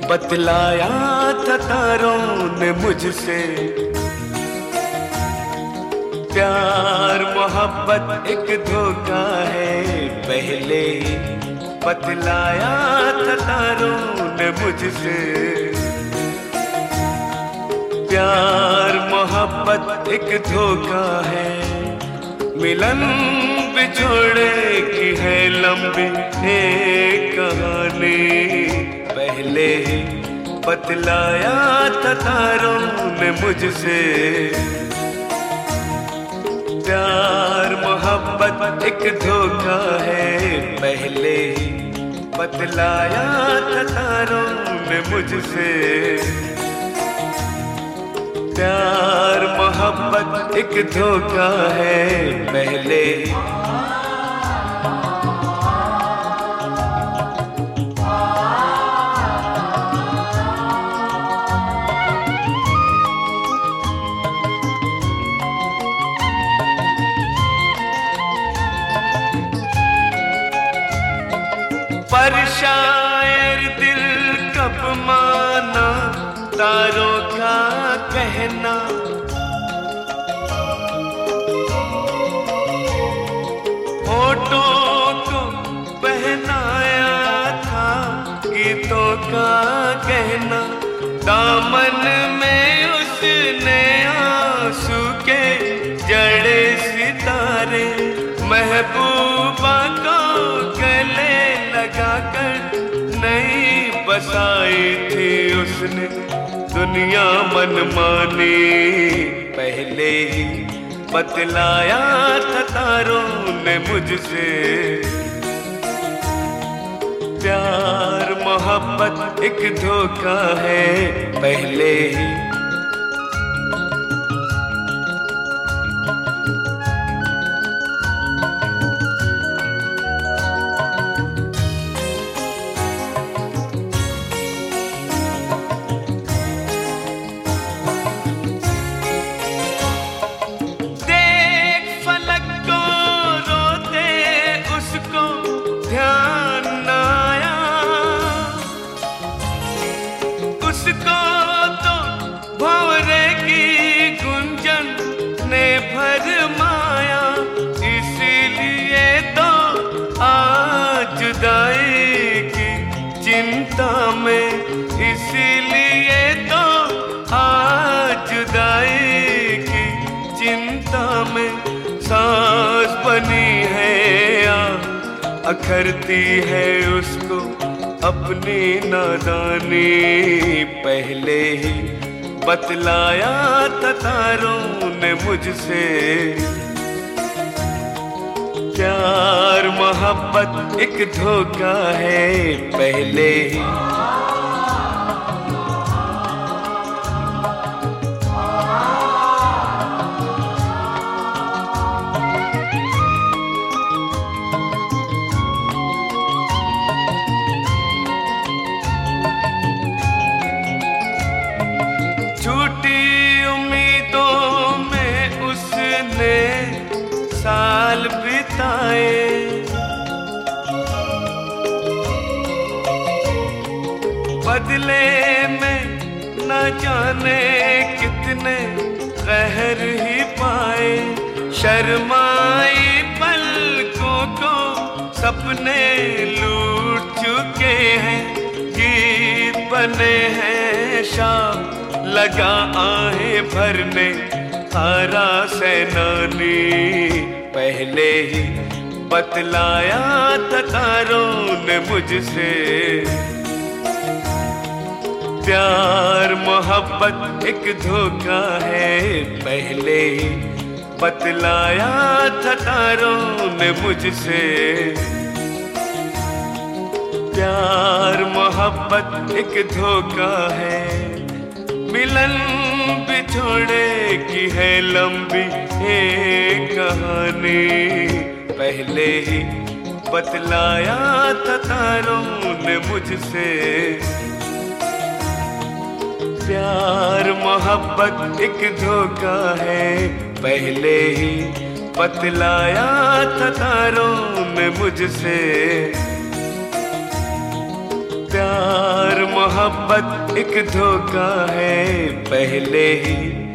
बतलाया था तारों ने मुझसे, प्यार मोहब्बत एक धोखा है। पहले ही बतलाया था तारों ने मुझसे, प्यार मोहब्बत एक धोखा है। मिलन बिछोड़े की है लंबी एक कहानी, पहले ही बतलाया था तारों ने मुझसे, प्यार मोहब्बत एक धोखा है। पहले ही बतलाया था तारों ने मुझसे, प्यार मोहब्बत एक धोखा है। पहले पर शायर दिल कब माना तारों का कहना, होठों को पहनाया था गीतों का गहना। दामन में उसने आंसू के जड़े सितारे, महबूबा को गले लगाकर नहीं बसाई थी उसने दुनिया मनमानी। पहले ही बतलाया था तारों ने मुझसे, प्यार मोहब्बत एक धोखा है। पहले ही भरमाया, इसलिए तो आज जुदाई की चिंता में, इसलिए तो आज जुदाई की चिंता में सांस बनी है या अखरती है उसको अपनी नादानी। पहले ही बतलाया था तारों ने मुझसे, प्यार मोहब्बत एक धोखा है। पहले ही झूठी उम्मीदों में उसने साल बिताए, बदले में न जाने कितने कहर ही पाए। शर्माई पलकों को सपने लूट चुके हैं, गीत बने हैं शाम लगा आहें भरने हारा सैनानी। पहले ही बतलाया था तारों ने मुझसे, प्यार मोहब्बत एक धोखा है। पहले ही बतलाया था तारों ने मुझसे, प्यार मोहब्बत एक धोखा है। मिलन बिछोड़े की है लंबी एक कहानी, पहले ही बतलाया था तारों ने मुझसे, प्यार मोहब्बत एक धोखा है। पहले ही बतलाया था तारों ने मुझसे, प्यार मोहब्बत एक धोखा है, पहले ही